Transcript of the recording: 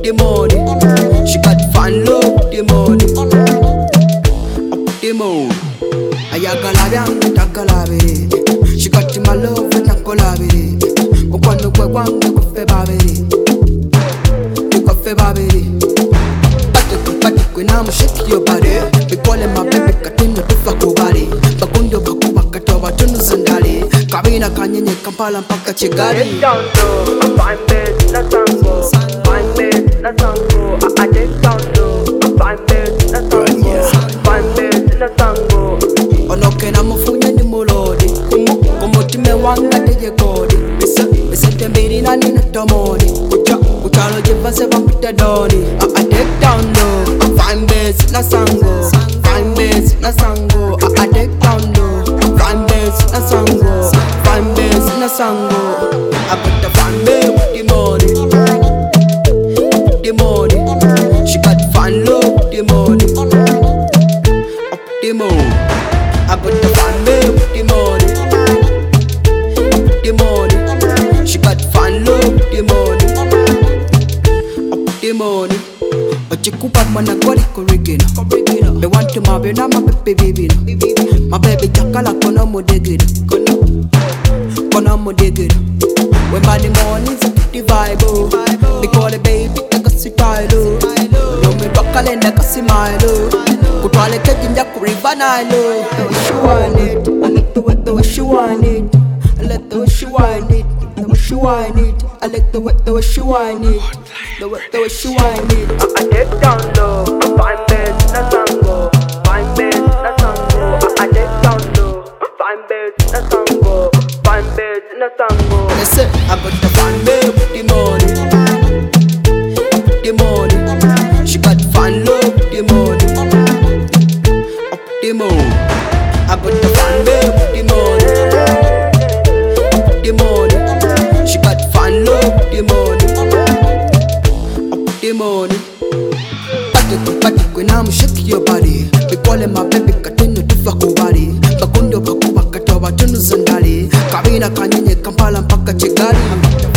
the money. She got fun love with the money. Up the mood. Ayagalabiang takalabiri. She got my love and takolabiri. Okwano kwe wangu kufe babiri. Kufe babiri. When I'm shake your body, we call him my baby, Katino to fuck your body. Bakundo Bakuba Katoba Tunu Sandali, Kabina Kanye, Kampala Paka Chigari. Down low, a fine bed, na tango. Fine bed, na tango. I take down low, a fine bed, na tango. Fine bed, na tango. Onoke na mufunya ni mulodi. Como time wanga de godi. Bisa tembiri na ni natomoni. Uchalo jiva se vampita doni. I take down low. Fine bass, na sango. Fine bass, na sango. I take down low. Fine bass, na sango. Fine bass, na sango. I put the fine bass with the money. With the money. She got fine love with the money. Up the money. I put the fine bass with the money. With the money. She got fine love with the money. Up the money. Ochikupa mana kwali korigina. Me want to my baby, my baby. My baby chakala kono modegina. Kono modegina. When by the mornings the vibe, they call it baby, take a sit tilo. No me rockale na kasi milo. Kutwale kejinja kurivana lo. She want it, I like the way she want it. I like the way she want it. The way she want it. I like the way she want it. The way she want it. I take down low, a fine bed, na tango. Fine bed, na tango. I take down low, a fine bed, na tango. Fine bed, na tango. They say I got the fine babe with the money. Up the money. She got fine love with the money. Up the money. I got the fine babe with the money. Up the money. She got fine love with the money. Up the money. When I'm shake your body, we call him my baby, Katino to fuck your body. Bakundo Bakuba Katoba Tunu Sandali, Kabina Kanye, Kampala Paka Chigari.